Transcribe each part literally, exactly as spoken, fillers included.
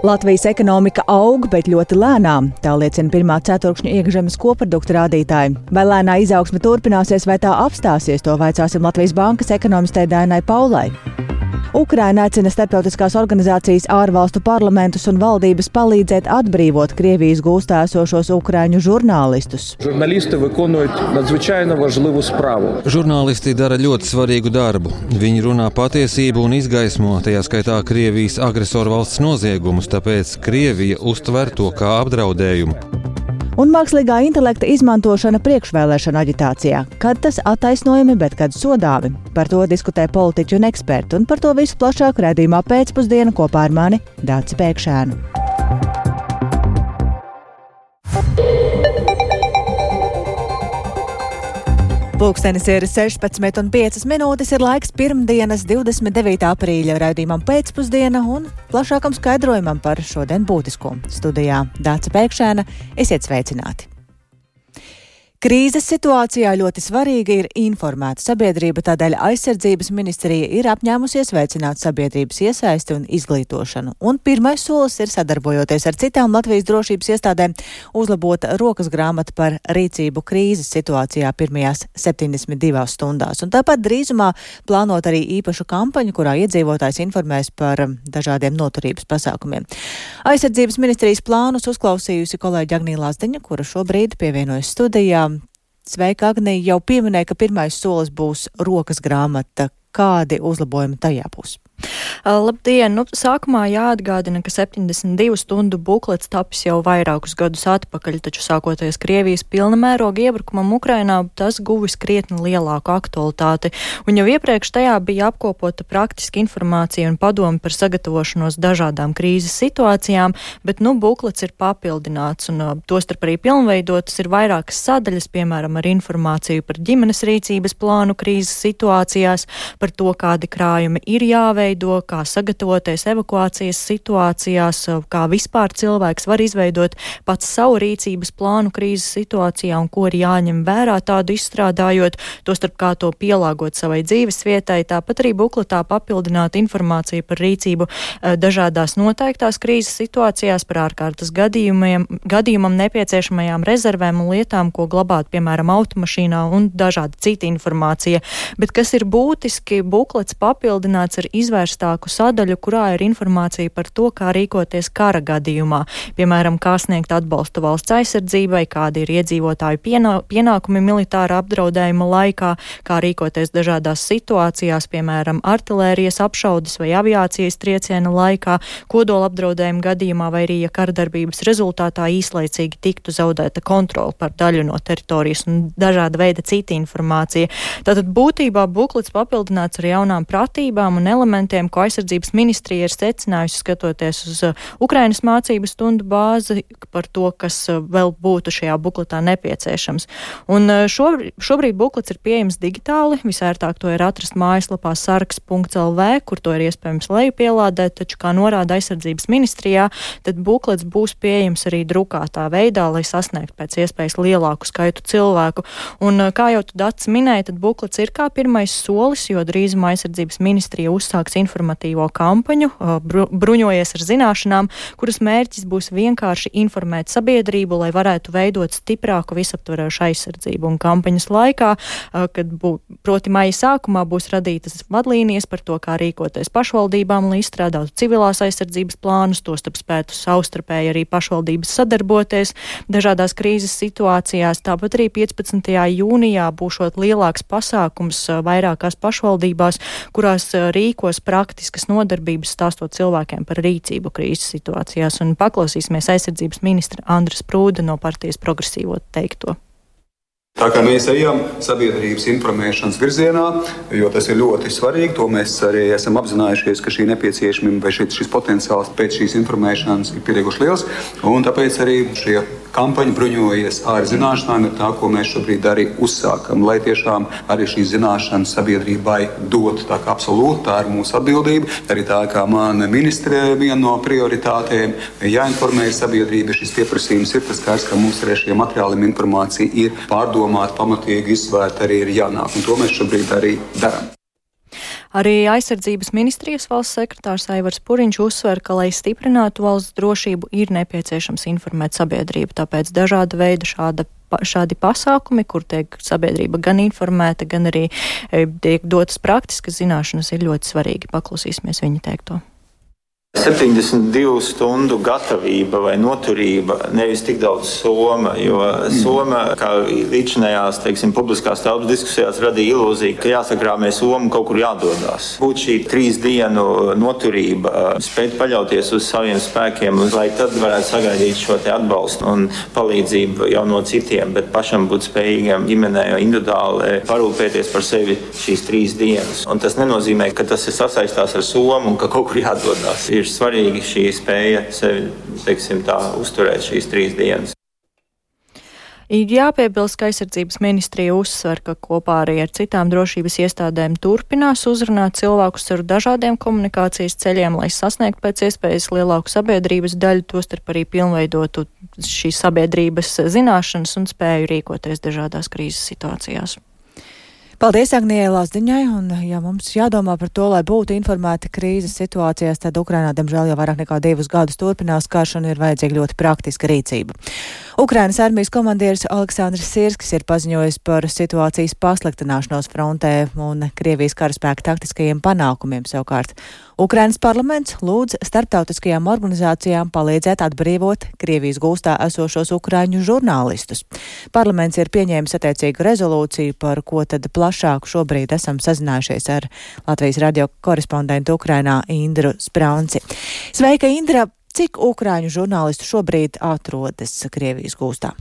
Latvijas ekonomika aug, bet ļoti lēnām. Tā liecina pirmā ceturkšņa iekšzemes koprodukta rādītāji. Vai lēnā izaugsme turpināsies vai tā apstāsies, to vaicāsim Latvijas Bankas ekonomistei Dainai Paulai. Ukraina aicina starptautiskās organizācijas, ārvalstu parlamentus un valdības palīdzēt atbrīvot Krievijas gūstā esošos ukraiņu žurnālistus. Žurnālisti виконують надзвичайно важливу справу. Žurnālisti dara ļoti svarīgu darbu. Viņi runā patiesību un izgaismo, tajā skaitā Krievijas agresoru valsts noziegumus, tāpēc Krievija uztver to kā apdraudējumu. Un mākslīgā intelekta izmantošana priekšvēlēšana aģitācijā. Kad tas attaisnojami, bet kad sodāmi? Par to diskutē politiķi un eksperti, un par to visu plašāk raidījumā pēcpusdiena kopā ar mani Dāci Pēkšēnu. Pulkstenis ir sešpadsmit un piecas minūtes, ir laiks pirmdienas divdesmit devītā aprīļa raidījumam pēcpusdiena un plašākam skaidrojumam par šodien būtisko. Studijā Dāca Pēkšēna, esiet sveicināti! Krīzes situācijā ļoti svarīga ir informēta sabiedrība, tādēļ aizsardzības ministrija ir apņēmusies veicināt sabiedrības iesaisti un izglītošanu. Un pirmais solis ir, sadarbojoties ar citām Latvijas drošības iestādēm, uzlabot rokas grāmatu par rīcību krīzes situācijā pirmajās septiņdesmit divās stundās. Un tāpat drīzumā plānot arī īpašu kampaņu, kurā iedzīvotājs informēs par dažādiem noturības pasākumiem. Aizsardzības ministrijas plānus uzklausījusi kolēģi Agnija Lazdiņa, kura šobrīd pievienojas studijā. Sveika, Agnija, jau pieminēja, ka pirmais solis būs rokas grāmata. Kādi uzlabojumi tajā būs? Labdien! Nu, sākumā jāatgādina, ka septiņdesmit divu stundu buklets tapis jau vairākus gadus atpakaļ, taču sākoties Krievijas pilna mēroga iebrukumam Ukrainā, tas guvis krietni lielāku aktualitāti. Un jau iepriekš tajā bija apkopota praktiska informācija un padomi par sagatavošanos dažādām krīzes situācijām, bet nu buklets ir papildināts un tostarp arī pilnveidotas ir vairākas sadaļas, piemēram, ar informāciju par ģimenes rīcības plānu krīzes situācijās, par to, kādi krājumi ir jāveido, kā sagatavoties evakuācijas situācijās, kā vispār cilvēks var izveidot pats savu rīcības plānu krīzes situācijā un ko ir jāņem vērā tādu izstrādājot, tostarp kā to pielāgot savai dzīves vietai. Tāpat arī bukletā papildināt informāciju par rīcību dažādās noteiktās krīzes situācijās, par ārkārtas gadījumiem, gadījumam nepieciešamajām rezervēm un lietām, ko glabāt, piemēram, automašīnā un dažāda cita informācija. Bet kas ir būtiski, buklets papildināts ar izvērstāku sadaļu, kurā ir informācija par to, kā rīkoties kara gadījumā. Piemēram, kā sniegt atbalstu valsts aizsardzībai, kādi ir iedzīvotāju pienā, pienākumi militāra apdraudējuma laikā, kā rīkoties dažādās situācijās, piemēram, artilērijas apšaudes vai aviācijas trieciena laikā, kodola apdraudējuma gadījumā vai arī, ja karadarbības rezultātā īslaicīgi tiktu zaudēta kontrola par daļu no teritorijas un dažāda veida cita informācija. Tātad būtībā buklets papildināts ar jaunām pratībām un elementiem, ko aizsardzības ministrija ir secinājusi, skatoties uz Ukrainas mācību stundu bāzi par to, kas vēl būtu šajā bukletā nepieciešams. Un šobrīd, šobrīd buklets ir pieejams digitāli, visērtāk to ir atrast mājaslapā sargs punkts el vē, kur to ir iespējams lejupielādēt, taču, kā norāda aizsardzības ministrijā, tad buklets būs pieejams arī drukātā veidā, lai sasniegtu pēc iespējas lielāku skaitu cilvēku. Un, kā jau tu, Dats, minēji, tad buklets ir kā pirmais solis, jo drīzumā aizsardzības ministrija uzsāks informatīvo kampaņu, bru, bruņojies ar zināšanām, kuras mērķis būs vienkārši informēt sabiedrību, lai varētu veidot stiprāku visaptverošu aizsardzību. Un kampaņas laikā, kad bū, proti maija sākumā būs radītas vadlīnijas par to, kā rīkoties pašvaldībām, lai izstrādātu civilās aizsardzības plānus, tostarp spētu savstarpēji arī pašvaldības sadarboties dažādās krīzes situācijās. Tāpat arī piecpadsmitajā jūnijā būšot lielāks pasākums vairākās pašvaldībās, kurās rīkos praktiskas nodarbības stāstot cilvēkiem par rīcību krīzes situācijās. Un paklausīsimies aizsardzības ministra Andra Sprūda no partijas Progresīvo teikto. Tā kā mēs ejam sabiedrības informēšanas virzienā, jo tas ir ļoti svarīgi, to mēs arī esam apzinājušies, ka šī nepieciešamība vai šis, šis potenciāls pēc šīs informēšanas ir pietiekoši liels, un tāpēc arī šie kampaņa bruņojies ar zināšanām ir tā, ko mēs šobrīd arī uzsākam, lai tiešām arī šīs zināšanas sabiedrībai dot. Tā kā absolūti tā ir mūsu atbildība, arī tā kā mana ministre viena no prioritātēm jāinformē sabiedrība, šis pieprasījums ir tas kāds, ka mums arī šie materiāli informācija ir pārdomāta, pamatīgi izsvērta, arī ir jānāk, un to mēs šobrīd arī darām. Arī aizsardzības ministrijas valsts sekretārs Aivars Puriņš uzsver, ka, lai stiprinātu valsts drošību, ir nepieciešams informēt sabiedrību, tāpēc dažāda veida šāda šādi pasākumi, kur tiek sabiedrība gan informēta, gan arī tiek dotas praktiskas zināšanas, ir ļoti svarīgi. Paklausīsimies viņa teikto. septiņdesmit divu stundu gatavība vai noturība, nevis tik daudz soma, jo soma, kā līdzinājās, teiksim, publiskās telpas diskusijās radīja ilūziju, ka jāsakrāmē soma, kaut kur jādodās. Būt šī trīs dienu noturība, spēt paļauties uz saviem spēkiem, lai tad varētu sagaidīt šo te atbalstu un palīdzību jau no citiem, bet pašam būt spējīgam ģimenē individuāli parūpēties par sevi šīs trīs dienas. Un tas nenozīmē, ka tas ir sasaistās ar somu un ka kaut kur jādodās. Ir svarīgi šī spēja sevi, teiksim tā, uzturēt šīs trīs dienas. Ir jāpiebilst, ka aizsardzības ministrija uzsver, ka kopā arī ar citām drošības iestādēm turpinās uzrunāt cilvēkus ar dažādiem komunikācijas ceļiem, lai sasniegtu pēc iespējas lielāku sabiedrības daļu, tostarp arī pilnveidotu šīs sabiedrības zināšanas un spēju rīkoties dažādās krīzes situācijās. Paldies Agnijai Lazdiņai, un ja mums jādomā par to, lai būtu informēti krīzes situācijās, tad Ukrainā, diemžēl, jau vairāk nekā divus gadus turpinās karš un ir vajadzīga ļoti praktiska rīcība. Ukrainas armijas komandieris Aleksandrs Sirskis ir paziņojis par situācijas pasliktināšanos frontē un Krievijas karaspēka taktiskajiem panākumiem savukārt. Ukrainas parlaments lūdz starptautiskajām organizācijām palīdzēt atbrīvot Krievijas gūstā esošos ukraiņu žurnālistus. Parlaments ir pieņēmis attiecīgu rezolūciju, par ko tad plašāk šobrīd esam sazinājušies ar Latvijas radio korespondentu Ukrainā Indru Sprānci. Sveika, Indra! Cik ukraiņu žurnālistu šobrīd atrodas Krievijas gūstā?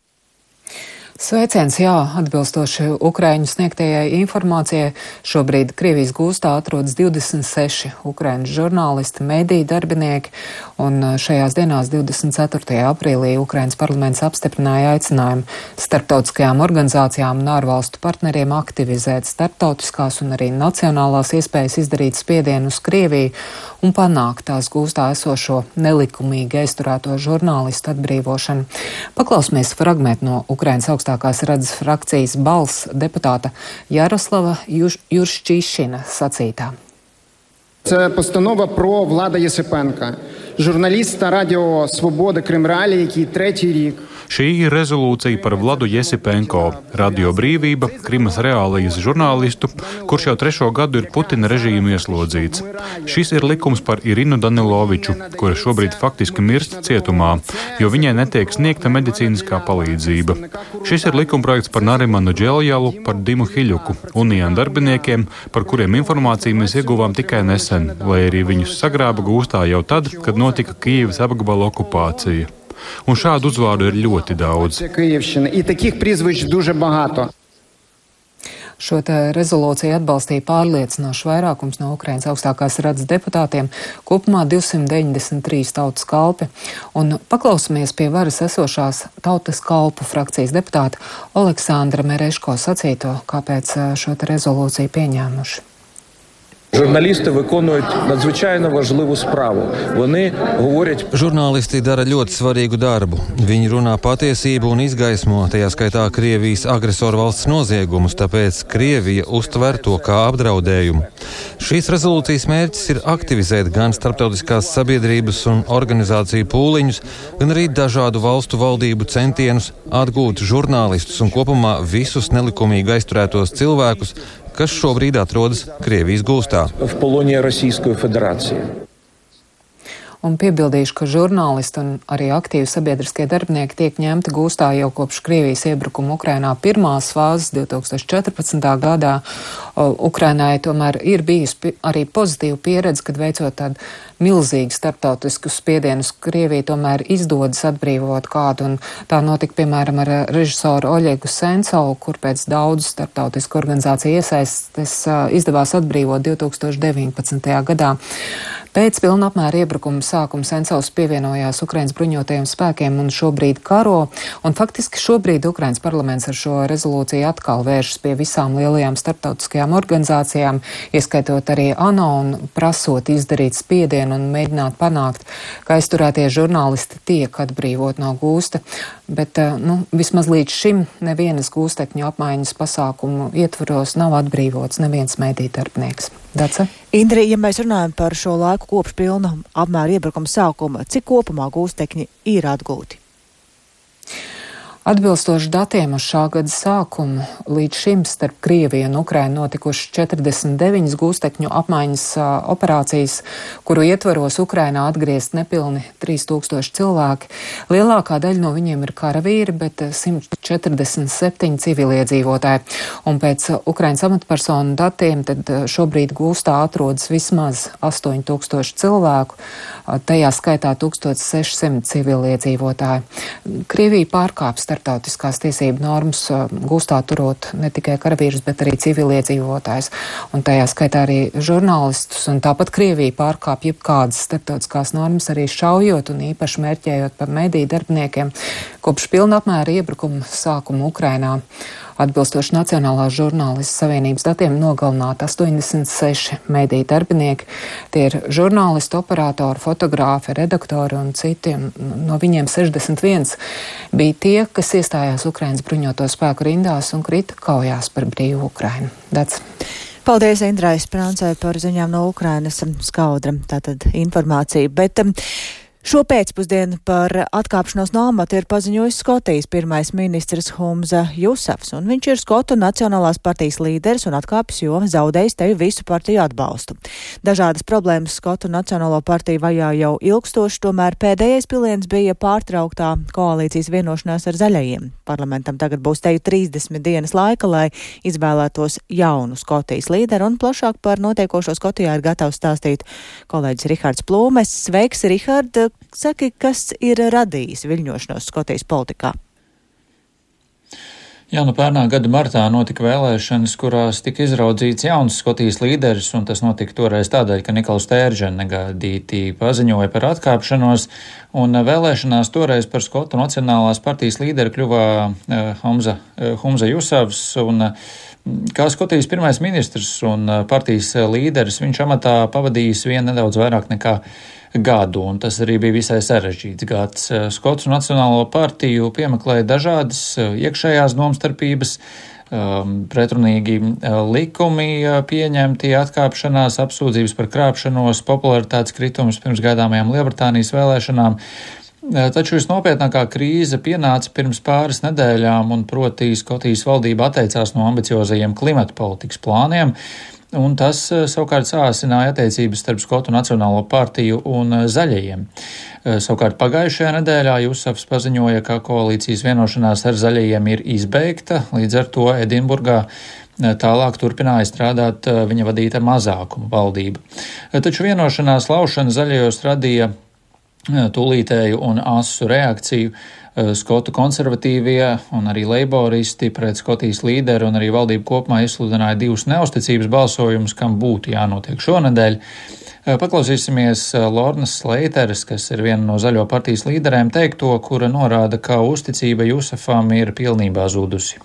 Sveiciens, jā, atbilstoši Ukraiņu sniegtajai informācijai, šobrīd Krievijas gūstā atrodas divdesmit seši ukraiņu žurnālisti, mediju darbinieki, un šajās dienās divdesmit ceturtajā aprīlī Ukrainas parlaments apstiprināja aicinājumu starptautiskajām organizācijām un ārvalstu partneriem aktivizēt starptautiskās un arī nacionālās iespējas izdarīt spiedienu uz Krieviju un panākt tās gūstā esošo nelikumīgi aizturēto žurnālistu atbrīvošanu. Paklausīsimies fragmentu no Ukrainas augstākās radzes frakcijas balss deputāta Ярослава Юрщишина sacītā. Це постанова про Влада Єсипенка, журналіста Радіо Свобода Крим-Реалії, який третій рік. Šī ir rezolūcija par Vladu Jesipenko, Radio Brīvība, Krimas reālijas žurnālistu, kurš jau trešo gadu ir Putina režīmu ieslodzīts. Šis ir likums par Irinu Daniloviču, kura šobrīd faktiski mirst cietumā, jo viņai netiek sniegta medicīniskā palīdzība. Šis ir likumprojekts par Narimanu Dželjalu, par Dimu Hiļuku, UNIAN darbiniekiem, par kuriem informāciju mēs ieguvām tikai nesen, lai arī viņus sagrāba gūstā jau tad, kad notika Kijevas apgabala okupācija. Un šādu uzvārdu ir ļoti daudz. Šo rezolūciju atbalstīja pārliecinoši vairākums no Ukrainas augstākās radzes deputātiem, kopumā divsimt deviņdesmit trīs tautas kalpi. Un paklausāmies pie varas esošās tautas kalpu frakcijas deputāta Oleksandra Mereško sacīto, kāpēc šo rezolūciju pieņēmuši. Журналісти виконують надзвичайно важливу справу. Вони говорять... Žurnālisti dara ļoti svarīgu darbu. Viņi runā patiesību un izgaismo, tajā skaitā Krievijas agresoru valsts noziegumus, tāpēc Krievija uztver to kā apdraudējumu. Šīs rezolūcijas mērķis ir aktivizēt gan starptautiskās sabiedrības un organizāciju pūliņus, gan arī dažādu valstu valdību centienus atgūt žurnālistus un kopumā visus nelikumīgi aizturētos cilvēkus, kas šobrīd atrodas Krievijas gūstā. Un piebildīšu, ka žurnālisti un arī aktīvi sabiedriskie darbinieki tiek ņemti gūstā jau kopš Krievijas iebrukuma Ukrainā pirmās fāzes divs tūkstoši četrpadsmitā gadā. Ukrainai tomēr ir bijusi arī pozitīva pieredze, kad veicot tādu milzīgu starptautisku spiedienu uz Krieviju, tomēr izdodas atbrīvot kādu, un tā notika, piemēram, ar režisoru Oļegu Sencovu, kur pēc daudzu starptautisku organizāciju iesaistes izdevās atbrīvot divs tūkstoši deviņpadsmitajā gadā. Pēc pilna apmēra iebrukuma sākuma Sencovs pievienojās Ukrainas bruņotajiem spēkiem un šobrīd karo, un faktiski šobrīd Ukrainas parlaments ar šo rezolūciju atkal vēršas pie visām lielajām starptautiskajām organizācijām, ieskaitot arī ANO, un prasot izdarīt spiedienu un mēģināt panākt, ka aizturētie žurnālisti tiek atbrīvot no gūsta, bet nu, vismaz līdz šim nevienas gūstekņu apmaiņas pasākumu ietvaros nav atbrīvots neviens mediju darbinieks. Dace? Indri, ja mēs runājam par šo laiku kopš pilna apmēra iebrukuma sākuma, cik kopumā gūstekņi ir atgūti? Atbilstoši datiem uz šā gada sākumu, līdz šim starp Krieviju un Ukrainu notikušas četrdesmit deviņas gūstekņu apmaiņas uh, operācijas, kuru ietvaros Ukrainā atgriezt nepilni trīs tūkstoši cilvēki. Lielākā daļa no viņiem ir karavīri, bet simt četrdesmit septiņi civiliedzīvotāji. Un pēc uh, Ukrainas amatpersonu datiem tad uh, šobrīd gūstā atrodas vismaz astoņi tūkstoši cilvēku, uh, tajā skaitā tūkstoš sešsimt civiliedzīvotāji. Krievija pārkāpj starptautiskās tiesību normas, gūstā turot ne tikai karavīrus, bet arī civiliedzīvotājus, un tajā skaitā arī žurnālistus, un tāpat Krievija pārkāpj jebkādas starptautiskās normas, arī šaujot un īpaši mērķējot par mediju darbiniekiem. Kopš pilna apmēra iebrukuma sākuma Ukrainā atbilstoši Nacionālās žurnālistu savienības datiem nogalināti astoņdesmit seši mediju darbinieki. Tie ir žurnālisti, operatori, fotogrāfi, redaktori un citi. No viņiem sešdesmit viens bija tie, kas iestājās Ukrainas bruņoto spēku rindās un krita kaujās par brīvu Ukrainu. Dats. Paldies Indrai Sprāncai par ziņām no Ukrainas skaudra, tātad informācija. Bet, um, Šo pēcpusdienu par atkāpšanos no amata ir paziņojis Skotijas pirmais ministrs Humza Jusafs, un viņš ir Skotu Nacionālās partijas līderis un atkāpjas, jo zaudējis tevi visu partiju atbalstu. Dažādas problēmas Skotu Nacionālo partiju vajā jau ilgstoši, tomēr pēdējais piliens bija pārtrauktā koalīcijas vienošanās ar zaļajiem. Parlamentam tagad būs teju trīsdesmit dienas laika, lai izvēlētos jaunu Skotijas līderu, un plašāk par notiekošo Skotijā ir gatavs stāstīt kolēģis Rihards Plūmes. Sveiks, Rihard! Saki, kas ir radījis viļņošanos Skotijas politikā? Jā, nu pērnā gada martā notika vēlēšanas, kurās tika izraudzīts jauns Skotijas līderis, un tas notika toreiz tādēļ, ka Nikola Stērdžena negaidīti paziņoja par atkāpšanos, un vēlēšanās toreiz par Skotu Nacionālās partijas līderi kļuva uh, Humza, uh, Humza Jusafs, un uh, kā Skotijas pirmais ministrs un uh, partijas līderis, viņš amatā pavadījis vien nedaudz vairāk nekā gadu, un tas arī bija visai sarežģīts gads. Skotu Nacionālo partiju piemeklēja dažādas iekšējās domstarpības, pretrunīgi likumi pieņemti, atkāpšanās, apsūdzības par krāpšanos, popularitātes kritums pirms gaidāmajām Lielbritānijas vēlēšanām. Taču visnopietnākā krīze pienāca pirms pāris nedēļām, un proti Skotijas valdība atteicās no ambiciozajiem klimata politikas plāniem, un tas savukārt sāsināja attiecības starp Skotu Nacionālo partiju un zaļajiem. Savukārt pagājušajā nedēļā Jusafs paziņoja, ka koalīcijas vienošanās ar zaļajiem ir izbeigta, līdz ar to Edinburgā tālāk turpināja strādāt viņa vadīta mazākuma valdība. Taču vienošanās laušana zaļajos radīja tūlītēju un asu reakciju. Skotu konservatīvie un arī leiboristi pret Skotijas līderi un arī valdību kopumā izsludināja divus neusticības balsojumus, kam būtu jānotiek šonedēļ. Paklausīsimies Lornas Sleiteres, kas ir viena no zaļo partijas līderēm, teikto, kura norāda, ka uzticība Jusafam ir pilnībā zudusi.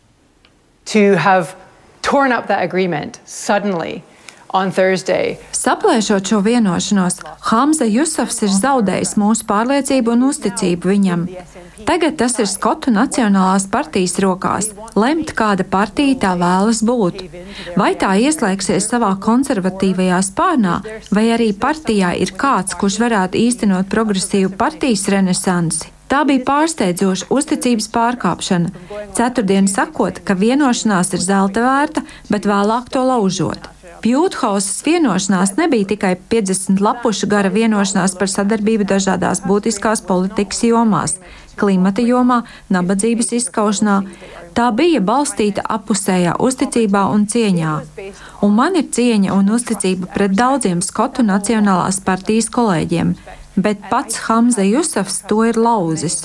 To have torn up that agreement suddenly on Thursday. Saplēšot šo vienošanos, Humza Jusafs ir zaudējis mūsu pārliecību un uzticību viņam. Tagad tas ir Skotu Nacionālās partijas rokās lemt, kāda partija tā vēlas būt. Vai tā ieslēgsies savā konservatīvajā spārnā, vai arī partijā ir kāds, kurš varētu īstenot progresīvu partijas renesansi. Tā bija pārsteidzoša uzticības pārkāpšana, ceturtdien sakot, ka vienošanās ir zelta vērta, bet vēlāk to laužot. Pjūthausas vienošanās nebija tikai piecdesmit lapušu gara vienošanās par sadarbību dažādās būtiskās politikas jomās - klimata jomā, nabadzības izskaušanā. Tā bija balstīta appusējā uzticībā un cieņā. Un man ir cieņa un uzticība pret daudziem Skotu Nacionālās partijas kolēģiem, bet pats Humza Jusafs to ir lauzis.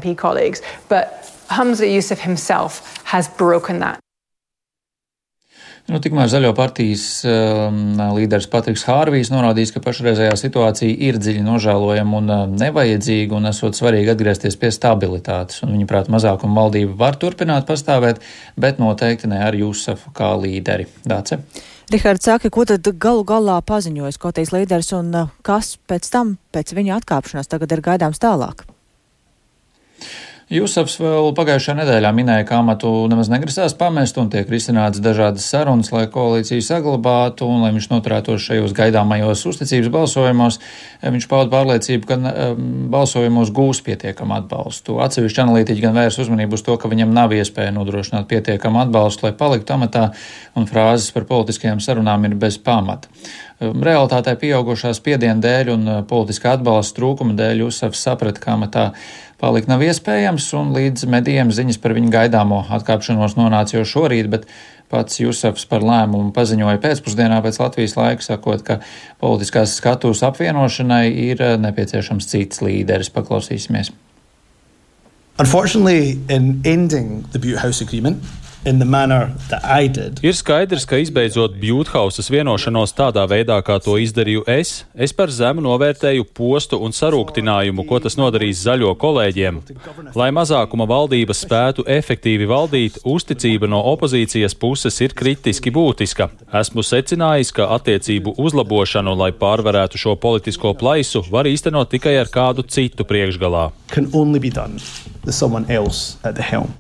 Humza Jusaf himself has broken that. Nu, tikmēr zaļo partijas um, līderis Patriks Hārvijs norādījis, ka pašreizējā situācija ir dziļi nožēlojama un uh, nevajadzīga un esot svarīgi atgriezties pie stabilitātes. Un viņaprāt, mazākuma valdība var turpināt pastāvēt, bet noteikti ne ar Jusafu kā līderi. Dāce? Rihards saka, ko tad galu galā paziņoja Skotijas līderis un uh, kas pēc tam, pēc viņa atkāpšanās tagad ir gaidāms tālāk? Jusafs vēl pagājušajā nedēļā minēja, ka amatu nemaz negrasās pamest un tiek risināts dažādas sarunas, lai koalīciju saglabātu un lai viņš noturētos šajos gaidāmajos uzticības balsojumos. Viņš pauda pārliecību, ka balsojumos gūs pietiekamu atbalstu. Atsevišķi analītiķi gan vērs uzmanību uz to, ka viņam nav iespēja nodrošināt pietiekamu atbalstu, lai paliktu amatā, un frāzes par politiskajām sarunām ir bez pamata. Realitātē pieaugušā spiediena dēļ un politiskā atbalsta trūkuma dēļ Jusafs saprata, ka amatā palikt nav iespējams, un līdz medijiem ziņas par viņa gaidāmo atkāpšanos nonāca jau šorīt, bet pats Jusafs par lēmumu paziņoja pēcpusdienā pēc Latvijas laika, sakot, ka politiskās skatuves apvienošanai ir nepieciešams cits līderis. Paklausīsimies. Unfortunately, in ending the Butte House agreement, in the manner that I did. Ir skaidrs, ka izbeidzot Bjūthausas vienošanos tādā veidā, kā to izdarīju es, es par zemu novērtēju postu un sarūktinājumu, ko tas nodarīs zaļo kolēģiem. Lai mazākuma valdības spētu efektīvi valdīt, uzticība no opozīcijas puses ir kritiski būtiska. Esmu secinājis, ka attiecību uzlabošanu, lai pārvarētu šo politisko plaisu, var īstenot tikai ar kādu citu priekšgalā. Can only be done with someone else at the helm.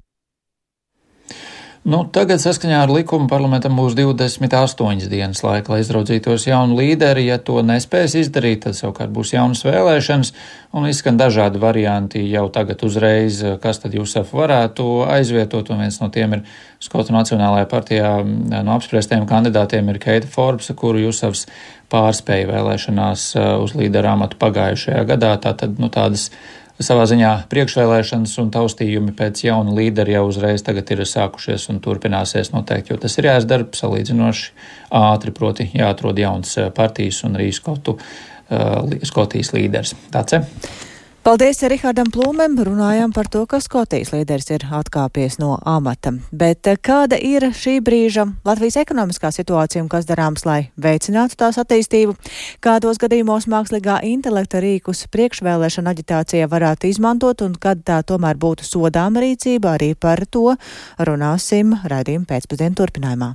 Nu, tagad saskaņā ar likumu parlamentam būs divdesmit astoņas dienas laika, lai izraudzītos jaunu līderi. Ja to nespēs izdarīt, tad savukārt būs jaunas vēlēšanas un izskan dažādi varianti jau tagad uzreiz, kas tad Jusafu varētu aizvietot, un viens no tiem ir Skotu Nacionālajā partijā no apspriestiem kandidātiem ir Keita Forbesa, kuru Jusafs pārspēja vēlēšanās uz līderu amatu pagājušajā gadā. Tātad, nu, tādas savā ziņā priekšvēlēšanas un taustījumi pēc jauna līdera jau uzreiz tagad ir sākušies un turpināsies noteikti, jo tas ir jāizdara salīdzinoši ātri, proti jāatrod jauns partijas un arī Skotu, uh, Skotijas līderis. Tāds, Paldies Rihardam Plūmem, runājām par to, ka Skotijas līderis ir atkāpies no amata. Bet kāda ir šī brīža Latvijas ekonomiskā situācija un kas darāms, lai veicinātu tās attīstību? Kādos gadījumos mākslīgā intelekta rīkus priekšvēlēšana aģitācija varētu izmantot un kad tā tomēr būtu sodāma rīcība? Arī par to runāsim raidījuma pēcpusdienu turpinājumā.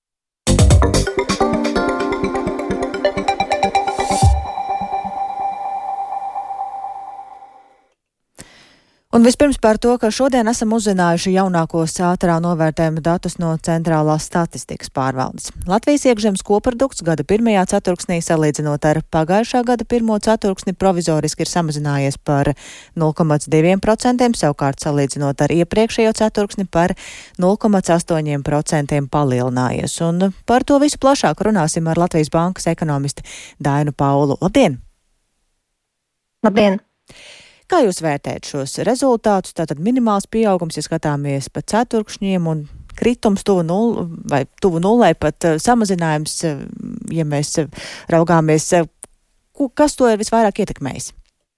Un vispirms par to, ka šodien esam uzzinājuši jaunākos ātrā novērtējuma datus no Centrālās statistikas pārvaldes. Latvijas iekšzemes koprodukts gada pirmajā ceturksnī salīdzinot ar pagājušā gada pirmo ceturksni provizoriski ir samazinājies par nulle komats divi procenti, savukārt salīdzinot ar iepriekšējo ceturksni par nulle komats astoņi procenti palielinājies. Un par to visu plašāk runāsim ar Latvijas bankas ekonomisti Dainu Paulu. Labdien! Labdien! Kā jūs vērtējat šos rezultātus? Tātad minimāls pieaugums, ja skatāmies pa ceturkšņiem, un kritums tuvu nulli vai tuvu nullē, pat samazinājums, ja mēs raugāmies, kas to ir visvairāk ietekmējis?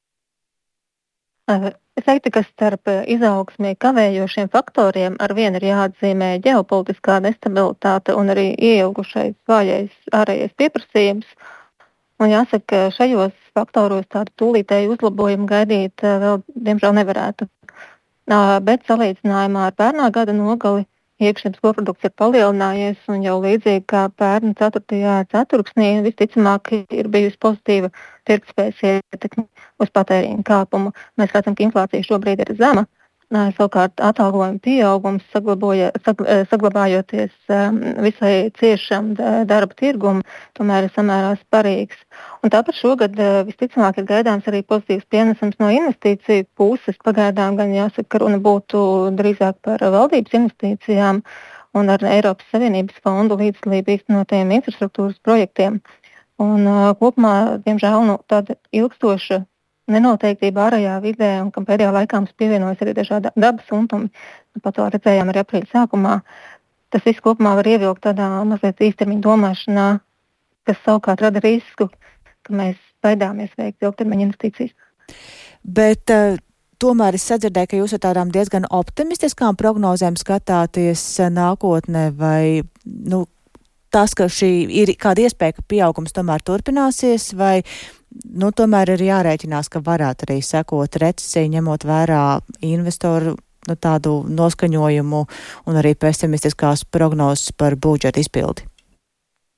Es teiktu, ka starp izaugsmē kavējošiem faktoriem ar vienu ir jāatzīmē ģeopolitiskā nestabilitāte un arī ieilgušais vājais ārējais pieprasījums. Un jāsaka, ka šajos faktoros tādu tūlītēju uzlabojumu gaidīt vēl, diemžēl, nevarētu. Bet salīdzinājumā ar pērnā gada nogali iekšzemes koprodukts ir palielinājies un jau līdzīgi kā pērna ceturtajā ceturksnī visticamāk ir bijusi pozitīva tirgtspējas ietekme uz patēriņa kāpumu. Mēs redzam, ka inflācija šobrīd ir zema. Savukārt atalgojuma pieaugums saglabājoties visai ciešam darba tirgumu, tomēr ir samērā sparīgs. Un tāpat šogad visticamāk ir gaidāms arī pozitīvs pienesums no investīciju puses. Pagaidām gan jāsaka, ka runa būtu drīzāk par valdības investīcijām un ar Eiropas Savienības fondu līdzdalību īstenotajiem infrastruktūras projektiem. Un kopumā, diemžēl, nu, tāda ilgstoša nenoteiktība ārējā vidē, un kam pēdējā laikā mums pievienojas arī dažādi dabas untumi. Pat to redzējām arī aprīļa sākumā. Tas viss kopumā var ievilkt tādā mazliet īstermiņa domāšanā, kas savukārt rada risku, ka mēs baidāmies veikt ilgtermiņa investīcijas. Bet uh, tomēr es sadzirdēju, ka jūs ar tādām diezgan optimistiskām prognozēm skatāties nākotnē, vai nu, tas, ka šī ir kāda iespēja, ka pieaugums tomēr turpināsies, vai nu, tomēr ir jārēķinās, ka varētu arī sekot recesiju, ņemot vērā investoru nu, tādu noskaņojumu un arī pesimistiskās prognozes par budžeta izpildi?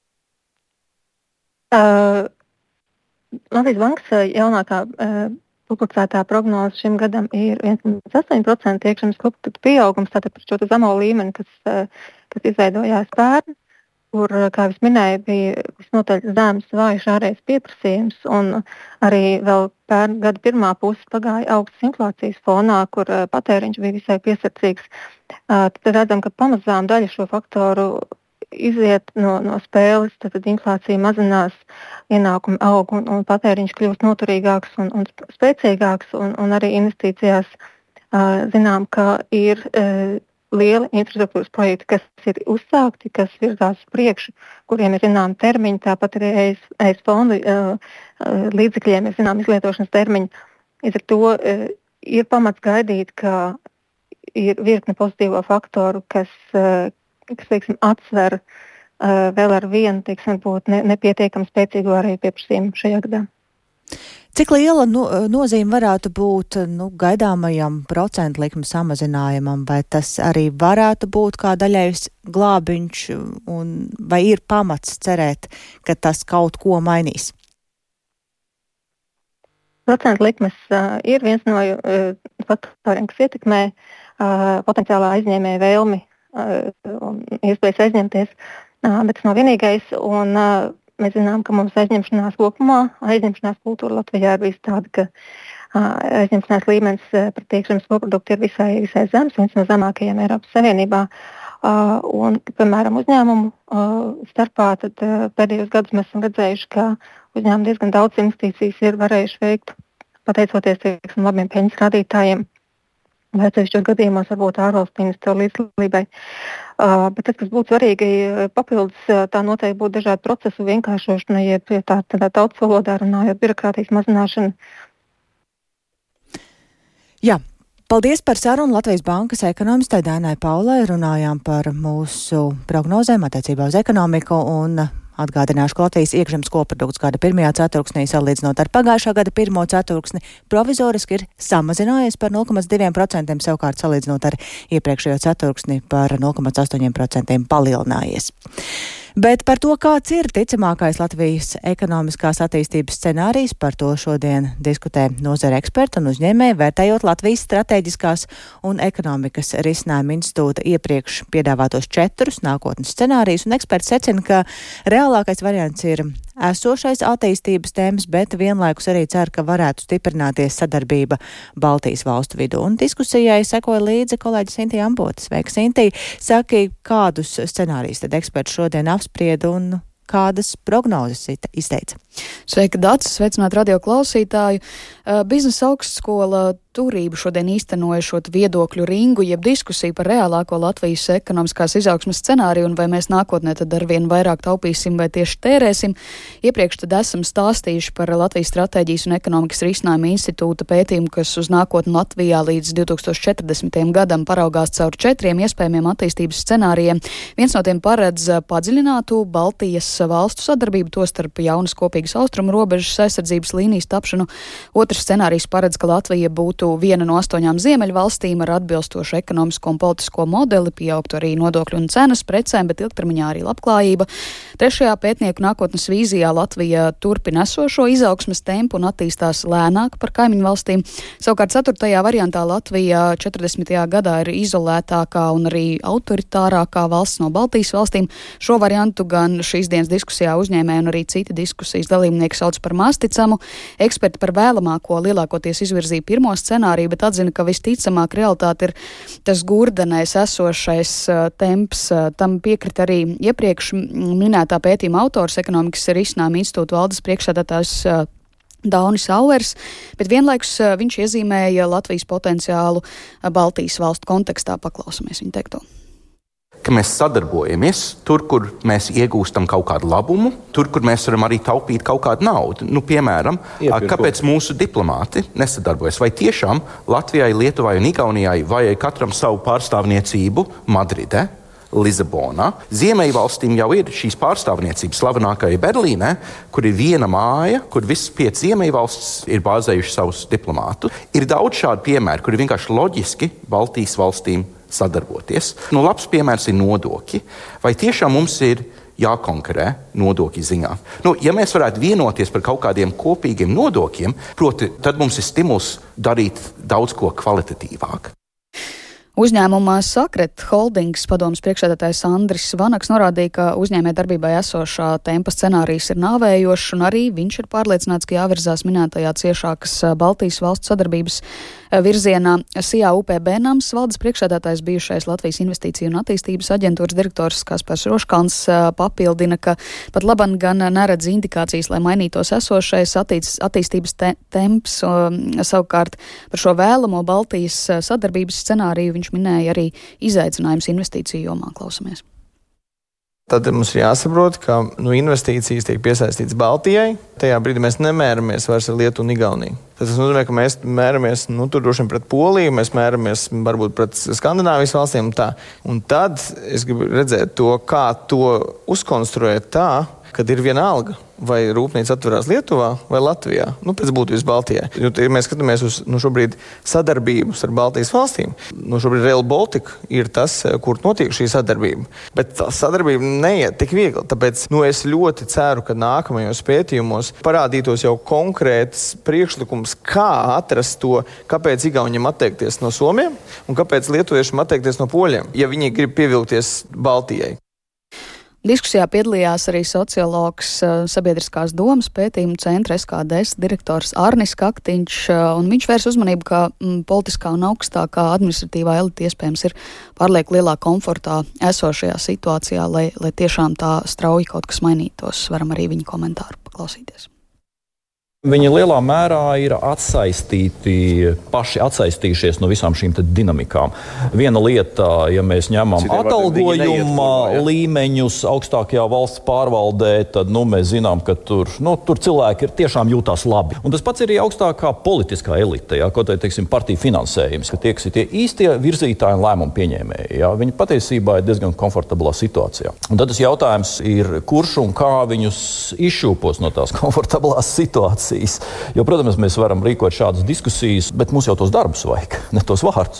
Uh, Latvijas bankas jaunākā uh, publicētā prognoze šim gadam ir viens komats astoņi procenti iekšzemes koprodukta pieaugums, tātad par šo zemo līmeni, kas, kas izveidojās pērn, kur, kā es minēju, bija visnotaļ zems vājš ārējais pieprasījums, un arī vēl pērn gada pirmā puse pagāja augstas inflācijas fonā, kur patēriņš bija visai piesardzīgs. Tad redzam, ka pamazām daļa šo faktoru iziet no, no spēles, tad inflācija mazinās, ienākumi aug un, un patēriņš kļūst noturīgāks un, un spēcīgāks, un, un arī investīcijās uh, zinām, ka ir uh, lieli infrastruktūras projekti, kas ir uzsākti, kas virzās uz priekšu, kuriem ir zinām termiņi, tāpat arī ES, ES fondu uh, uh, līdzekļiem ir zinām izlietošanas termiņi. Līdz ar to uh, ir pamats gaidīt, ka ir virkne pozitīvo faktoru, kas uh, kas, teiksim, atsver uh, vēl ar vienu, teiksim, būt ne, nepietiekami spēcīgu arī pieprasījumu šajā gadā. Cik liela no, nozīme varētu būt nu, gaidāmajam procentu likuma samazinājumam, vai tas arī varētu būt kā daļējs glābiņš, un vai ir pamats cerēt, ka tas kaut ko mainīs? Procentu likmes uh, ir viens no uh, faktoriem, kas ietekmē uh, potenciālā aizņēmēja vēlmi un iespējas aizņemties, bet tas nav vienīgais, un mēs zinām, ka mums aizņemšanās kopumā, aizņemšanās kultūra Latvijā ir bijis tāda, ka aizņemšanās līmenis pret iekšzemes koproduktu ir visai, visai zems, viens no zemākajiem Eiropas Savienībā, un, piemēram, uzņēmumu starpā, tad pēdējos gadus mēs esam redzējuši, ka uzņēmumi diezgan daudz investīcijas ir varējuši veikt, pateicoties, teiksim, labiem peļņas rādītājiem, vai atsevišķos gadījumos varbūt ārvalstu investoru līdzdalībai. Uh, bet tas, kas būtu svarīgi papildus, tā noteikti būtu dažādu procesu vienkāršošana, jeb tā tādā tautas valodā runājot birokrātijas mazināšana. Jā. Paldies par sarunu Latvijas Bankas ekonomistai Dainai Paulai. Runājām par mūsu prognozēm attiecībā uz ekonomiku un atgādināšu, ka Latvijas iekšzemes koprodukts gada pirmajā ceturksnī salīdzinot ar pagājušā gada pirmo ceturksni provizoriski ir samazinājies par nulle komats divi procenti, savukārt salīdzinot ar iepriekšējo ceturksni par nulle komats astoņi procenti palielinājies. Bet par to, kāds ir ticamākais Latvijas ekonomiskās attīstības scenārijs, par to šodien diskutē nozara eksperti un uzņēmēji, vērtējot Latvijas strateģiskās un ekonomikas risinājuma institūta iepriekš piedāvātos četrus nākotnes scenārijus, un eksperti secina, ka reālākais variants ir esošais attīstības tēmas, bet vienlaikus arī cer, ka varētu stiprināties sadarbība Baltijas valstu vidū. Un diskusijai sekoja līdzi kolēģi Sintija Ambote. Sveika, Sintija! Saki, kādus scenārijus tad eksperti šodien apsprieda un kādas prognozes izteica? Sveika, Dācis! Sveicināt radio klausītāju! Biznesa augstskola turību šodien īstenojot viedokļu ringu, jeb diskusiju par reālāko Latvijas ekonomiskās izaugsmes scenāriju un vai mēs nākotnē tad arvien vairāk taupīsim vai tieši tērēsim. Iepriekš tad esam stāstījuši par Latvijas stratēģijas un ekonomikas risinājuma institūta pētījumu, kas uz nākotni Latvijā līdz divs tūkstoši četrdesmitajam gadam paraugās caur četriem iespējamiem attīstības scenārijiem. Viens no tiem paredz padziļinātu Baltijas valstu sadarbību, tostarp jaunas kopīgas austrumu robežas aizsardzības līnijas tapšanu. Otrs scenārijs paredz, ka Latvija būtu viena no astoņām ziemeļu valstīm ar atbilstošu ekonomisko un politisko modeli, pieaugtu arī nodokļu un cenas precēm, bet ilgtermiņā arī labklājība. Trešajā pētnieku nākotnes vīzijā Latvija turpina esošo izaugsmes tempu un attīstās lēnāk par kaimiņu valstīm. Savukārt ceturtajā variantā Latvija četrdesmitajā gadā ir izolētākā un arī autoritārākā valsts no Baltijas valstīm. Šo variantu gan šīs dienas diskusijā uzņēmēji un arī citi diskusijas dalībnieki sauc par mazticamu. Eksperti par vēlamāko lielākoties izvirzīja pirmo scenāriju, bet atzina, ka visticamāk realitāte ir tas gurdenais esošais uh, temps. Uh, tam piekrita arī iepriekš minētā pētījuma autors, ekonomikas risinājuma institūta valdes priekšsēdētājs uh, Daunis Auers, bet vienlaikus uh, viņš iezīmēja Latvijas potenciālu uh, Baltijas valstu kontekstā. Paklausamies viņa teikto. Ka mēs sadarbojamies tur, kur mēs iegūstam kaut kādu labumu, tur, kur mēs varam arī taupīt kaut kādu naudu. Nu, piemēram, Iepirko. Kāpēc mūsu diplomāti nesadarbojas? Vai tiešām Latvijai, Lietuvai un Igaunijai vajag katram savu pārstāvniecību Madridē, Lisabonā? Ziemeļvalstīm jau ir šīs pārstāvniecības slavenākajai Berlīnē, kur ir viena māja, kur visas piecas ziemeļvalstis ir bāzējuši savus diplomātus. Ir daudz šādu piemēru, kur ir vienkārši loģiski Baltijas valstīm sadarboties. Nu, labs piemērs ir nodokļi. Vai tiešām mums ir jākonkurē nodokļu ziņā. Nu, ja mēs varētu vienoties par kaut kādiem kopīgiem nodokļiem, proti, tad mums ir stimuls darīt daudz ko kvalitatīvāk. Uzņēmumā Sakret Holdings padomes priekšsēdētājs Andris Vanaks norādīja, ka uzņēmē darbībā esošā tempa scenārijs ir nāvējošs, un arī viņš ir pārliecināts, ka jāvirzās minētajā ciešākas Baltijas valstu sadarbības virzienā. S I A U P B Nams valdes priekšsēdētājs bijušais Latvijas Investīciju un attīstības aģentūras direktors Kaspars Roškans papildina, ka pat laban gan neredz indikācijas, lai mainītos esošais attīst, attīstības te, temps. Savukārt par šo vēlamo Baltijas sadarbības scenāriju viņš minēja arī izaicinājums investīciju jomā. Klausamies. Tad mums ir jāsaprot, ka nu, investīcijas tiek piesaistītas Baltijai. Tajā brīdī mēs nemēramies vairs ar Lietuvu un Igauniju. Tas nozīmē, ka mēs mēramies nu, tur droši vien pret Poliju, mēs mēramies varbūt pret Skandināvijas valstīm un tā. Un tad es gribu redzēt to, kā to uzkonstruēt tā, kad ir viena alga. Vai rūpnīca atverās Lietuvā vai Latvijā, nu, pēc būtības Baltijā. Jo, ja mēs skatāmies uz nu, šobrīd sadarbību ar Baltijas valstīm, nu, šobrīd Rail Baltica ir tas, kur notiek šī sadarbība. Bet tā sadarbība neiet tik viegli, tāpēc nu, es ļoti ceru, ka nākamajos pētījumos parādītos jau konkrēts priekšlikums, kā atrast to, kāpēc Igauniem atteikties no Somiem un kāpēc Lietuviešiem atteikties no Poļiem, ja viņi grib pievilkties Baltijai. Diskusijā piedalījās arī sociologs Sabiedriskās domas pētījumu centra S K D S direktors Arnis Kaktiņš, un viņš vērs uzmanību, ka m, politiskā un augstākā administratīvā elite iespējams ir pārlieku lielā komfortā esošajā situācijā, lai, lai tiešām tā strauji kaut kas mainītos. Varam arī viņa komentāru paklausīties. Viņi lielā mērā ir atsaistīti, paši atsaistījušies no visām šīm dinamikām. Viena lieta, ja mēs ņemam atalgojuma līmeņus augstākajā valsts pārvaldē, tad nu, mēs zinām, ka tur, nu, tur cilvēki ir tiešām jūtās labi. Un tas pats ir arī augstākā politiskā elite, ja, kaut vai, teiksim, partiju finansējums, ka tie, kas ir tie īstie virzītāji un lēmumu pieņēmēji, ja, viņi patiesībā ir diezgan komfortablā situācijā. Un tad tas jautājums ir, kurš un kā viņus izšūpos no tās komfortablās situācijas. Jo, protams, mēs varam rīkot šādas diskusijas, bet mums jau tos darbus vajag, ne tos vārdus.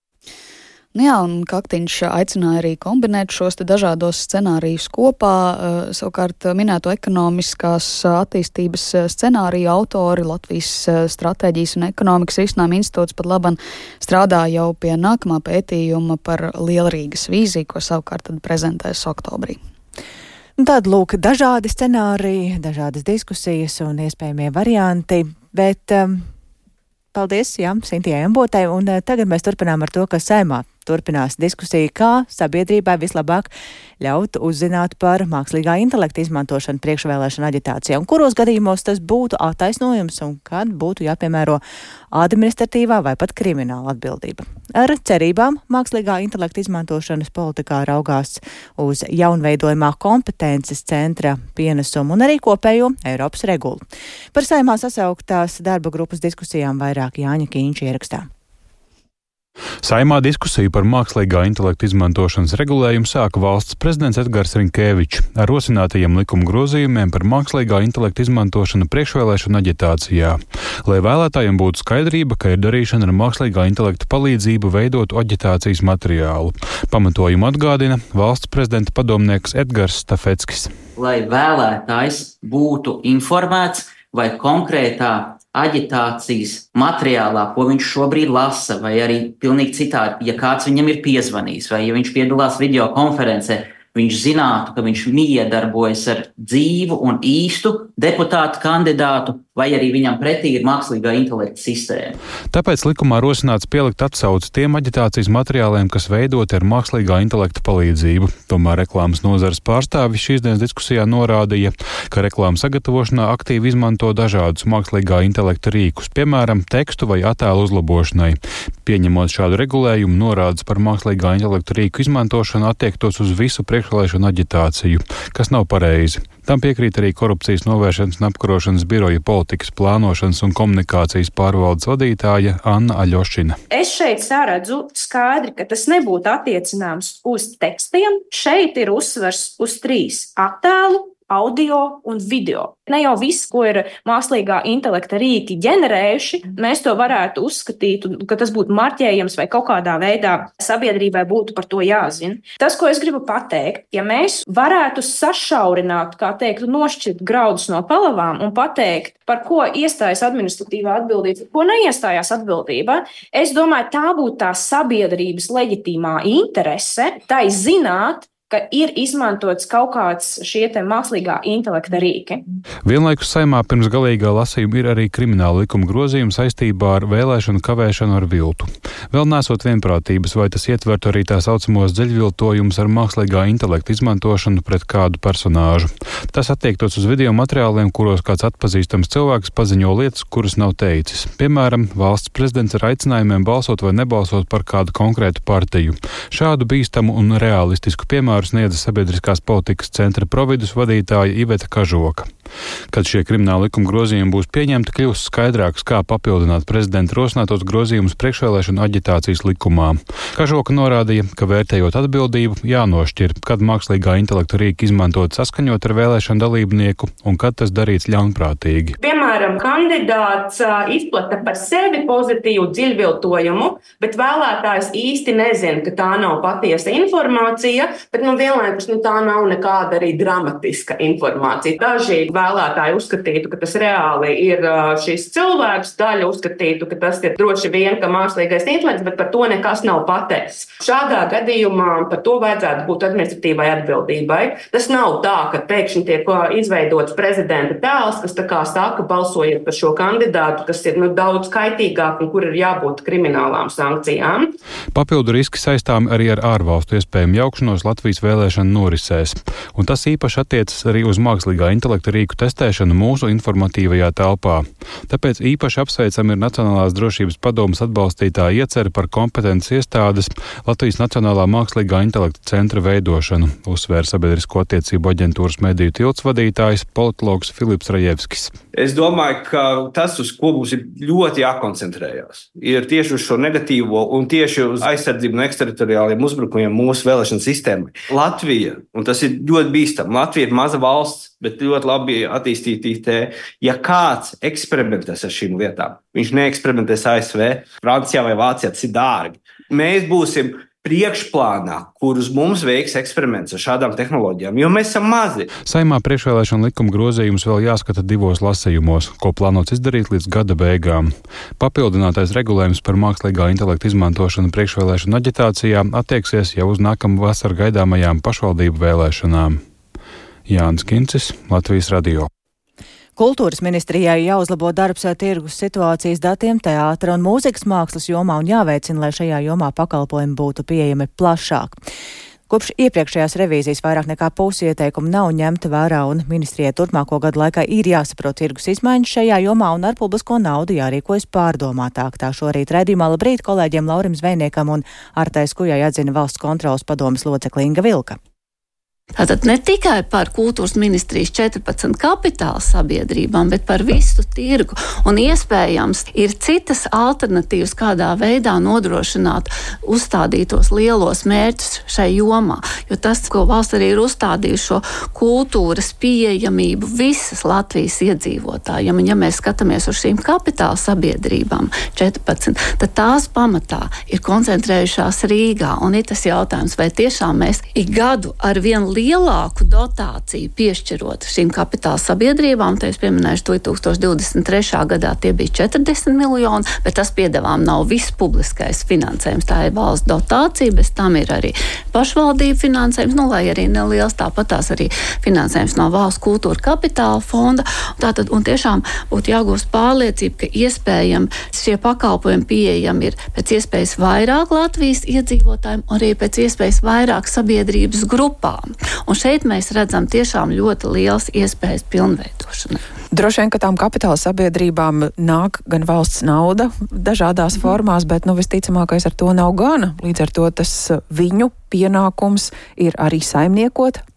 Nu jā, un Kaktiņš aicināja arī kombinēt šos te dažādos scenārijus kopā. Savukārt minēto ekonomiskās attīstības scenāriju autori Latvijas stratēģijas un ekonomikas risinājuma institūts pat laban strādā jau pie nākamā pētījuma par Lielrīgas vīziju, ko savukārt tad prezentēs oktobrī. Tāda lūk, dažādi scenāriji, dažādas diskusijas un iespējamie varianti, bet um, paldies, jā, Sintijai Ambotai, un uh, tagad mēs turpinām ar to, ka Saeimā turpinās diskusija, kā sabiedrībai vislabāk ļaut uzzināt par mākslīgā intelekta izmantošanu priekšvēlēšana aģitācijā, un kuros gadījumos tas būtu attaisnojums un kad būtu jāpiemēro administratīvā vai pat krimināla atbildība. Ar cerībām mākslīgā intelekta izmantošanas politikā raugās uz jaunveidojumā kompetences centra pienesumu un arī kopējo Eiropas regulu. Par Saeimā sasauktās darba grupas diskusijām vairāk Jāņa Kīņša ierakstā. Saeimā diskusiju par mākslīgā intelekta izmantošanas regulējumu sāka valsts prezidents Edgars Rinkēvičs ar rosinātajiem likuma grozījumiem par mākslīgā intelekta izmantošanu priekšvēlēšana aģitācijā, lai vēlētājiem būtu skaidrība, ka ir darīšana ar mākslīgā intelekta palīdzību veidot aģitācijas materiālu. Pamatojumu atgādina valsts prezidenta padomnieks Edgars Stafeckis. Lai vēlētājs būtu informēts vai konkrētā aģitācijas materiālā, ko viņš šobrīd lasa, vai arī pilnīgi citādi, ja kāds viņam ir piezvanījis, vai ja viņš piedalās video konferencē, viņš zinātu, ka viņš miedarbojas ar dzīvu un īstu deputātu kandidātu, vai arī viņam pretī ir mākslīgā intelekta sistēma. Tāpēc likumā rosināts pielikt atsauci tiem aģitācijas materiāliem, kas veidoti ar mākslīgā intelekta palīdzību. Tomēr reklāmas nozares pārstāvis šīs dienas diskusijā norādīja, ka reklāmas sagatavošanā aktīvi izmanto dažādus mākslīgā intelekta rīkus, piemēram, tekstu vai attēlu uzlabošanai. Pieņemot šādu regulējumu, norādes par mākslīgā intelekta rīku izmantošanu attiektos uz visu priekšvēlēšanu aģitāciju, kas nav pareizi. Tam piekrīt arī korupcijas novēršanas un apkarošanas biroja politikas plānošanas un komunikācijas pārvaldes vadītāja Anna Aļošina. Es šeit saredzu skaidri, ka tas nebūtu attiecināms uz tekstiem. Šeit ir uzsvars uz trīs - attēlu, audio un video. Ne jau viss, ko ir mākslīgā intelekta rīki ģenerējuši, mēs to varētu uzskatīt, ka tas būtu marķējams vai kaut kādā veidā sabiedrībai būtu par to jāzina. Tas, ko es gribu pateikt, ja mēs varētu sašaurināt, kā teikt, nošķirt graudus no pelavām un pateikt, par ko iestājas administratīvā atbildība, ko neiestājās atbildība, es domāju, tā būtu tā sabiedrības leģitīmā interese, tai zināt, ka ir izmantots kaut kāds šie te mākslīgā intelekta rīki. Vienlaikus Saeimā pirms galīgā lasījuma ir arī krimināla likuma grozījuma saistībā ar vēlēšanu kavēšanu ar viltu. Vēl nesot vienprātības, vai tas ietvertu arī tā saucamos dzeļviltojumus ar mākslīgā intelekta izmantošanu pret kādu personāžu. Tas attiektos uz video materiāliem, kuros kāds atpazīstams cilvēks paziņo lietas, kuras nav teicis. Piemēram, valsts prezidents ar aicinājumiem balsot vai nebalsot par kādu konkrētu partiju. Šādu bīstamu un realistisku piemēru sniedza sabiedriskās politikas centra providus vadītāja Iveta Kažoka. Kad šie krimināla likuma grozījumi būs pieņemti, kļūs skaidrāks, kā papildināt prezidenta rosinātos grozījumus priekšvēlēšanu aģitācijas likumā. Kažoka norādīja, ka vērtējot atbildību, jānošķir, kad mākslīgā intelekta rīki izmantot saskaņot ar vēlēšanu dalībnieku un kad tas darīts ļaunprātīgi. Piemēram, kandidāts izplata par sevi pozitīvu dziļviltojumu, bet vēlētājs īsti nezina, ka tā nav patiesa informācija, bet nu, vienlaikus nu, tā nav nekāda arī dramatiska informācija. Daži vēlētāji uzskatītu, ka tas reāli ir šis cilvēks, daļa uzskatītu, ka tas ir droši vien, ka mākslīgais intelekts, bet par to nekas nav pateicis. Šādā gadījumā par to vajadzētu būt administratīvai atbildībai. Tas nav tā, ka pēkšņi tiek izveidots prezidenta tēls, kas tā kā saka, balsojiet par šo kandidātu, kas ir nu, daudz kaitīgāk un kur ir jābūt kriminālām sankcijām. Papildu riski saistām arī ar ārvalstu iespējumu jaukšanos Latvijas vēlēšanu norisēs. Un tas īpaši attiecas arī uz mākslīgā intelekta rīku testēšanu mūsu informatīvajā telpā. Tāpēc īpaši apsveicam ir Nacionālās drošības padomes atbalstītā iecere par kompetences iestādes Latvijas Nacionālā mākslīgā intelekta centra veidošanu, uzsvēra sabiedrisko attiecību aģentūras mediju tilts vadītājs politologs Filips Rajevskis. Es domāju, ka tas, uz ko mums ir ļoti jākoncentrējās, ir tieši uz šo negatīvo un tieši uz aizsardzību no eksteritoriāliem uzbrukumiem mūsu vēlēšanu sistēmai. Latvija, un tas ir ļoti bīstam, Latvija ir maza valsts, bet ļoti labi attīstīta I T. Ja kāds eksperimentēs ar šīm lietām, viņš neeksperimentēs A S V, Francijā vai Vācijā, tas ir dārgi. Mēs būsim priekšplānā, kurus mums veiks eksperiments ar šādām tehnoloģijām, jo mēs esam mazi. Saeimā priekšvēlēšana likuma grozījums vēl jāskata divos lasījumos, ko plānots izdarīt līdz gada beigām. Papildinātais regulējums par mākslīgā intelekta izmantošanu priekšvēlēšanu aģitācijā attieksies jau uz nākamu vasaru gaidāmajām pašvaldību vēlēšanām. Jānis Kincis, Latvijas radio. Kultūras ministrijai jāuzlabo darbs ar tirgus situācijas datiem teātra un mūzikas mākslas jomā un jāveicina, lai šajā jomā pakalpojumi būtu pieejami plašāk. Kopš iepriekšējās revīzijas vairāk nekā pusi ieteikumu nav ņemta vērā un ministrijai turpmāko gadu laikā ir jāsaprot tirgus izmaiņas šajā jomā un ar publisko naudu jārīkojas pārdomātāk. Tā šorīt raidījumā Labrīt kolēģiem Laurim Zvejniekam un Artai Skujai atzina valsts kontrolas padomes locekle Inga Vilka. Tātad ne tikai par kultūras ministrijas četrpadsmit kapitāla sabiedrībām, bet par visu tirgu. Un iespējams ir citas alternatīvas, kādā veidā nodrošināt uzstādītos lielos mērķus šai jomā. Jo tas, ko valsts arī ir uzstādījuši šo kultūras pieejamību visas Latvijas iedzīvotājiem, un ja mēs skatāmies uz šīm kapitāla sabiedrībām četrpadsmit, tad tās pamatā ir koncentrējušās Rīgā. Un ir tas jautājums, vai tiešām mēs ik gadu ar vienu lielāku dotāciju piešķirot šīm kapitāla sabiedrībām, te es pieminēšu to divtūkstoš divdesmit trešā gadā tie bija četrdesmit miljoni, bet tas piedevām nav viss publiskais finansējums, tā ir valsts dotācija, bez tam ir arī pašvaldību finansējums, nu lai arī neliels, tāpat tās arī finansējums no valsts kultūra kapitāla fonda. Tātad, un tiešām būtu jāgūst pārliecība, ka iespējami šie pakalpojumi pieejami ir pēc iespējas vairāk Latvijas iedzīvotājiem, arī pēc iespējas vairāk sabiedrības grupām. Un šeit mēs redzam tiešām ļoti liels iespējas pilnveidošanai. Droši vien, ka tām kapitāla sabiedrībām nāk gan valsts nauda dažādās mm. formās, bet nu, visticamākais ar to nav gana. Līdz ar to tas viņu pienākums ir arī saimniekot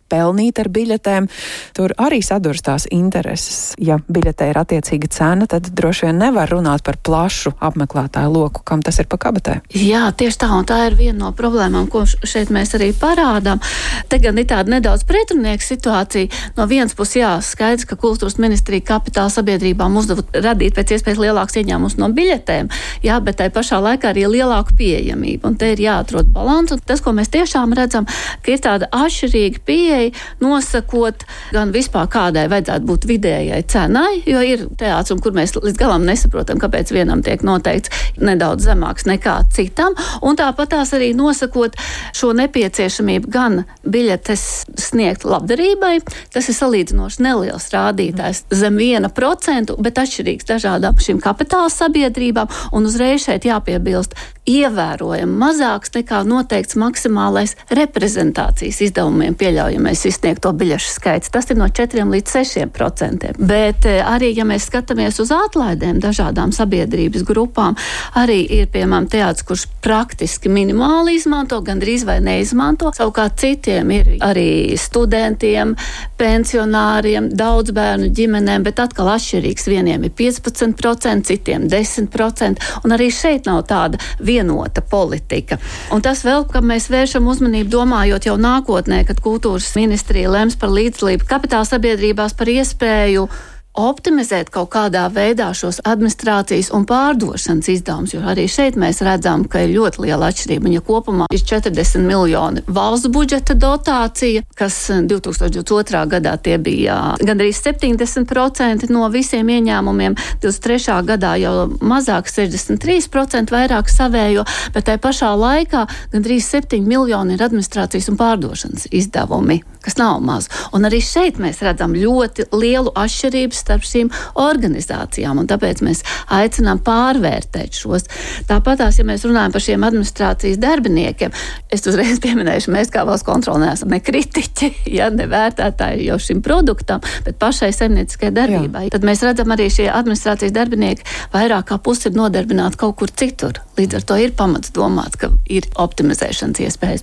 pelnīt ar biļetēm. Tur arī sadurs tās intereses. Ja biļetē ir attiecīga cena, tad droši vien nevar runāt par plašu apmeklētāju loku, kam tas ir pa kabatē. Jā, tieši tā, un tā ir viena no problēmām, ko šeit mēs arī parādām. Te gan ir tāda nedaudz pretrunieka situācija. No vienas puses, jā, skaidrs, ka kultūras ministrija kapitāla sabiedrībām uzdevu radīt pēc iespējas lielāks ieņēmums no biļetēm, jā, bet tai pašā laikā arī lielāku pieejamību, un te ir jāatrod balans, un tas, ko mēs tiešām redzam, ka ir tāda atšķirīga pieeja, nosakot gan vispār kādai vajadzētu būt vidējai cenai, jo ir teāts, un kur mēs līdz galam nesaprotam, kāpēc vienam tiek noteikts nedaudz zemāks nekā citam, un tāpat tās arī nosakot šo nepieciešamību gan biļetes sniegt labdarībai, tas ir salīdzinoši neliels rādītājs, zem viena procenta, bet atšķirīgs dažādām šīm kapitāla sabiedrībām, un uzreiz šeit jāpiebilst, ievērojami mazāks nekā noteikts maksimālais reprezentācijas izdevumiem pieļaujamais izsniegto biļešu skaits. Tas ir no četriem līdz sešiem procentiem. Bet arī, ja mēs skatāmies uz atlaidēm dažādām sabiedrības grupām, arī ir, piemēram, teāts, kurš praktiski minimāli izmanto, gandrīz vai neizmanto. Savukārt citiem ir arī studentiem, pensionāriem, daudz bērnu ģimenēm, bet atkal atšķirīgs. Vieniem ir piecpadsmit procenti, citiem desmit procenti, un arī šeit nav tāda vienota politika. Un tas vēl, ka mēs vēršam uzmanību domājot jau nākotnē, kad kultūras ministrija lems par līdzdalību kapitāla sabiedrībās par iespēju optimizēt kaut kādā veidā šos administrācijas un pārdošanas izdevumus, jo arī šeit mēs redzam, ka ir ļoti liela atšķirība. Ja kopumā ir četrdesmit miljoni valsts budžeta dotācija, kas divi tūkstoši divdesmit otrā gadā tie bija gandrīz septiņdesmit procenti no visiem ieņēmumiem, divdesmit trešā gadā jau mazāk sešdesmit trīs procenti vairāk savējo, bet tai pašā laikā gandrīz septiņi miljoni ir administrācijas un pārdošanas izdevumi, kas nav maz. Un arī šeit mēs redzam ļoti lielu atšķirības starp šīm organizācijām, un tāpēc mēs aicinām pārvērtēt šos. Tāpatās, ja mēs runājam par šiem administrācijas darbiniekiem, es uzreiz pieminēšu, mēs kā valsts kontrole neesam ne kritiķi, ja, ne vērtētāji jau šim produktam, bet pašai saimnieciskai darbībai. Jā. Tad mēs redzam arī šie administrācijas darbinieki vairāk kā pusi ir nodarbināti kaut kur citur. Līdz ar to ir pamats domāt, ka ir optimizēšanas iespējas.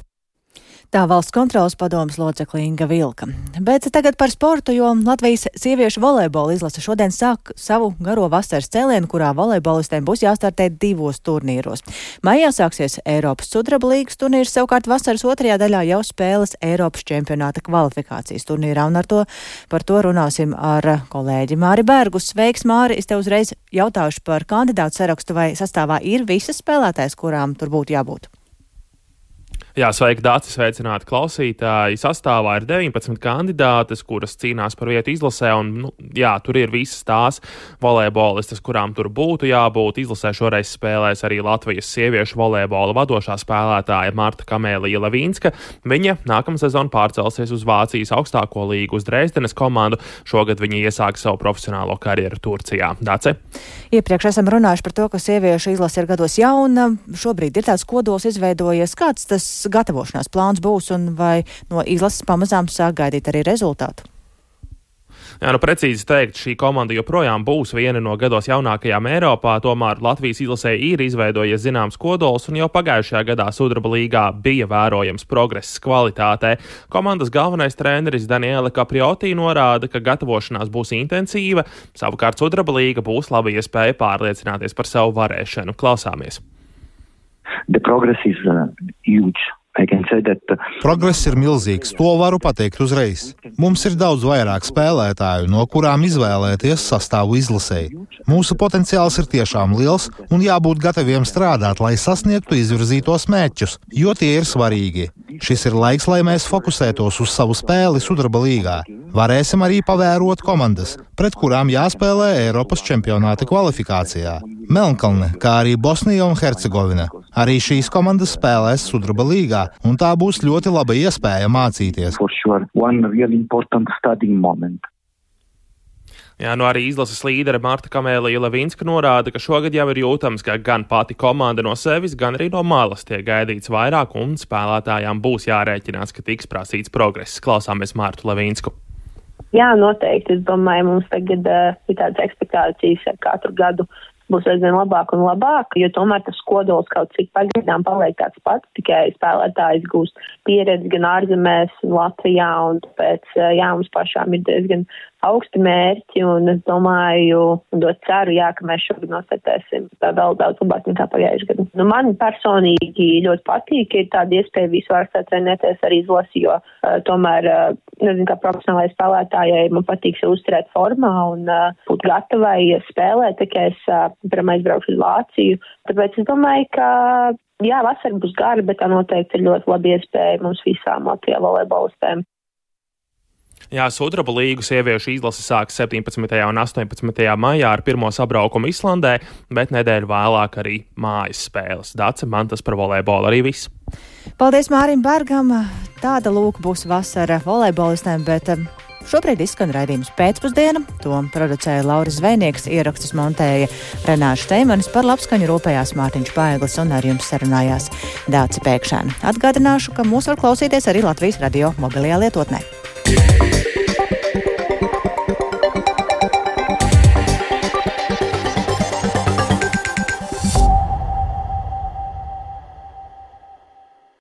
Tā valsts kontrolas padomes locekle Inga Vilka. Bet tagad par sportu, jo Latvijas sieviešu volejbola izlase šodien sāk savu garo vasaras cēlienu, kurā volejbolistēm būs jāstartē divos turnīros. Maijā sāksies Eiropas sudraba līgas turnīrs, savukārt vasaras otrajā daļā jau spēles Eiropas čempionāta kvalifikācijas turnīrā, un ar to, par to runāsim ar kolēģi Māri Bergu. Sveiks, Māri! Es te uzreiz jautāšu par kandidātu sarakstu, vai sastāvā ir visas spēlētājas, kurām tur būtu jābūt? Jā, sveiki, Dāci, sveicināti klausītāji. Sastāvā ir deviņpadsmit kandidātes, kuras cīnās par vietu izlasē, un, nu, jā, tur ir visas tās volejbolistas, kurām tur būtu jābūt. Izlasē šoreiz spēlēs arī Latvijas sieviešu volejbola vadošā spēlētāja Marta Kamēlija Levīnska. Viņa nākamā sezona pārcelsies uz Vācijas augstāko līgu, uz Dresdenes komandu. Šogad viņa iesāka savu profesionālo karjeru Turcijā. Dāci? Iepriekš esam runājuši par to, ka sieviešu izlase ir gados jauna. Šobrīd ir tāds kodols izveidojies. Kāds tas gatavošanās plāns būs, un vai no izlases pamazām sāk gaidīt arī rezultātu? Jā, nu precīzi teikt, šī komanda joprojām būs viena no gados jaunākajām Eiropā, tomēr Latvijas izlasē ir izveidojies zināms kodols, un jau pagājušajā gadā sudraba līgā bija vērojams progress kvalitātē. Komandas galvenais treneris Daniele Caprioti norāda, ka gatavošanās būs intensīva, savukārt sudraba līga būs laba iespēja pārliecināties par savu varēšanu. Klausāmies! The progress is uh, huge. I can say that. Uh, Progress ir milzīgs, to varu pateikt uzreiz. Mums ir daudz vairāk spēlētāju, no kurām izvēlēties sastāvu izlasēji. Mūsu potenciāls ir tiešām liels un jābūt gataviem strādāt, lai sasniegtu izvirzītos mērķus, jo tie ir svarīgi. Šis ir laiks, lai mēs fokusētos uz savu spēli sudraba līgā. Varēsim arī pavērot komandas, pret kurām jāspēlē Eiropas čempionāta kvalifikācijā. Melnkalne, kā arī Bosnija un Hercegovina. Arī šīs komandas spēlēs sudraba līgā, un tā būs ļoti laba iespēja mācīties. Sure, really Jā, nu arī izlases līdere Marta Kamēlija Levīnska norāda, ka šogad jau ir jūtams, ka gan pati komanda no sevis, gan arī no malas tiek gaidīts vairāk, un spēlētājām būs jārēķinās, ka tiks prasīts progress. Klausāmies Martu Levīnsku. Jā, noteikti. Es domāju, mums tagad uh, ir tādas ekspektācijas ar katru gadu būs aizvien labāk un labāk, jo tomēr tas kodols kaut cik pagaidām paliek tāds pats, tikai spēlētājs gūst pieredzi gan ārzemēs, Latvijā, un tāpēc, jā, mums pašām ir diezgan augsti mērķi, un es domāju, un dot ceru, jā, ka mēs šogad nostartēsim tā vēl daudz labāk nekā pagājuši gadu. Nu, man personīgi ļoti patīk, ir tāda iespēja visvārstā trenēties ar izlasi, jo uh, tomēr, uh, nezinu, kā profesionālai spēlētājai, man patīk sev uzturēt formā un uh, būt gatavai spēlēt, tikai es uh, pirmā aizbraukšu uz Vāciju. Tāpēc es domāju, ka jā, vasara būs gara, bet tā noteikti ir ļoti laba iespēja mums visām Latvijā volejbolistēm. Jā, Sudraba līgu sieviešu izlase sāks septiņpadsmitajā un astoņpadsmitajā maijā ar pirmo sabraukumu Islandē, bet nedēļu vēlāk arī mājas spēles. Dace, man tas par volejbolu arī viss. Paldies Mārim Bergam. Tāda lūk būs vasara volejbolistēm, bet šobrīd izskan raidījums Pēcpusdiena. To producēja Lauris Zvejnieks, ierakstus montēja Renāša Steimanis, par labskaņu rūpējās Mārtiņš Paeglis un ar jums sarunājās Dāce Pēkšēna. Atgādināšu, ka mūs var klausīties arī Latvijas radio mobilajā lietotnē.